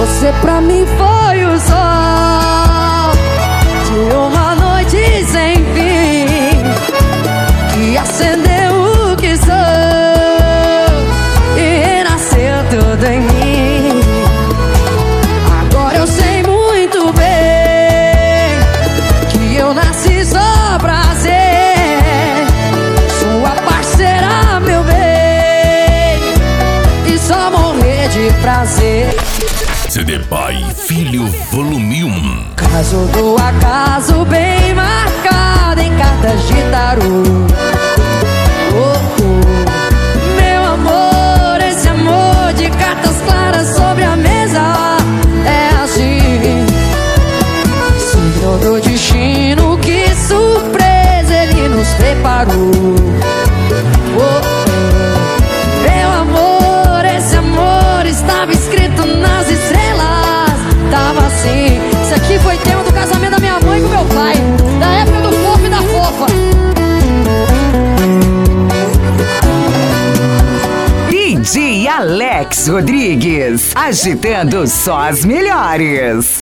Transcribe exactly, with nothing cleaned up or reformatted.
Você pra mim foi o sol de uma noite sem fim, que acendeu o que sou e renasceu tudo em mim. Agora eu sei muito bem que eu nasci só pra ser sua parceira, meu bem, e só morrer de prazer. C D Pai Filho Volume um. Caso do acaso bem marcado em cartas de tarô. Oh, oh. Meu amor, esse amor de cartas claras sobre a mesa é assim. Senhor do destino, que surpresa ele nos preparou. Oh, oh. Meu amor, esse amor estava escrito nas estrelas. Tava assim. Isso aqui foi tema do casamento da minha mãe com meu pai, da época do fofo e da fofa. D J Alex Rodrigues, agitando só as melhores.